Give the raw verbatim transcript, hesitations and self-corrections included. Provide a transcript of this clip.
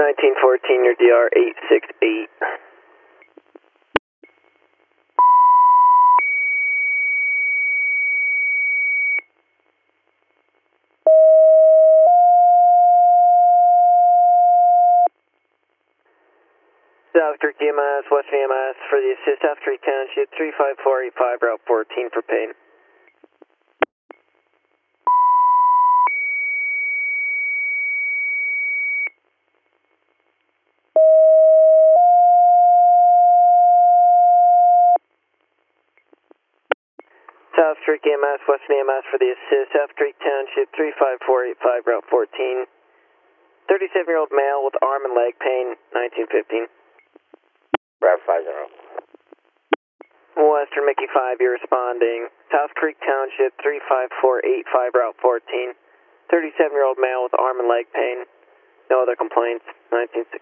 nineteen fourteen, your D R eight six eight. South Creek E M S, Western E M S for the assist, South Creek Township, three five four eight five, Route fourteen for pain. South Creek E M S, Western E M S for the assist, South Creek Township, three five four eight five, Route fourteen. thirty-seven-year-old male with arm and leg pain, nineteen fifteen. Route five zero. Western Mickey five, you're responding. South Creek Township, three five four eight five, Route fourteen. thirty-seven-year-old male with arm and leg pain. No other complaints, nineteen sixteen.